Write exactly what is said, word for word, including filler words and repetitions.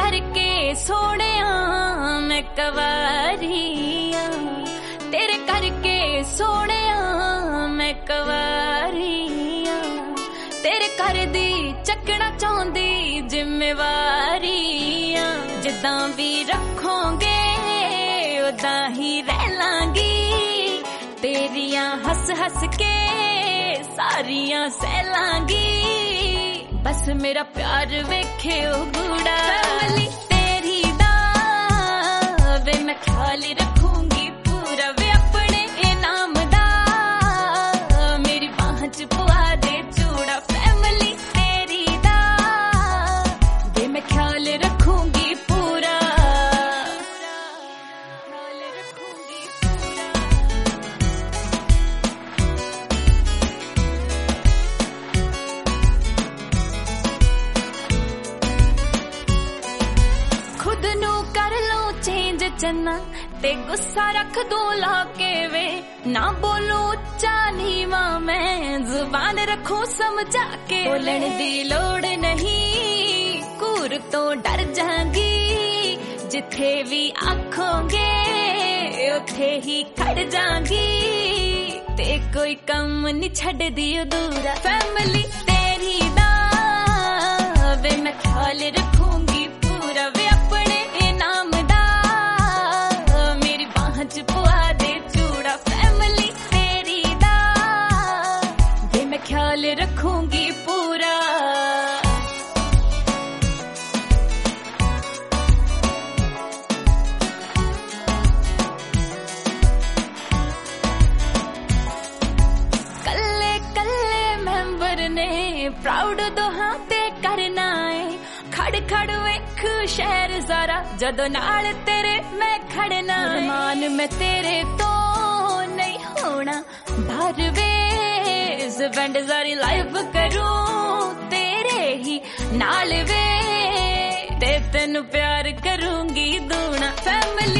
करके सोनिया मैं कवारिया, तेरे करके सोनिया मैं कवारिया, तेरे कर दी चकना चाहती जिम्मेवारिया। जिदा भी रखोगे उदा ही रह लांगी, तेरिया हस हस के सारियां सह लांगी। बस मेरा प्यार वेखे ओ बूढ़ा फैमिली तेरी दा वे मैं ख्याल रखूंगी पूरा वे अपने इनाम दा, मेरी बाह च पुआ दे चूड़ा फैमिली तेरी दा वे मैं ख्याल रखूंगी पूरा, ख्याल रखूंगी पूरा। खुद नू कर लो चेंज चन्ना ते गुस्सा रख दो लाके वे, ना बोलू उच्चा नीवा मैं जुबान रखूं समझा के। बोलने दी लोड़ नहीं कूर तो डर जाएंगी, जिथे भी आखोगे उथे ही खड़ जाएंगी, ते कोई कम नहीं छड़ दी अधूरा फैमिली तेरी दा वे मैं ख्याल रखूंगी पूरा वे अपने इनाम दा, मेरी बाह च पुआ दे चूड़ा फैमिली तेरी दा वे मैं ख्याल रखूंगी पूरा। कल्ले कल्ले मेंबर ने प्राउड दोहां ते करना है, खड़ खड़ वेख शहर सारा जदों नाल तेरे मैं खड़ना। मान मैं तेरे तो नहीं होना बाहर वे, स्पेंड सारी लाइफ करूं तेरे ही नाल वे, ते तेनू प्यार करूंगी दूना फैमिली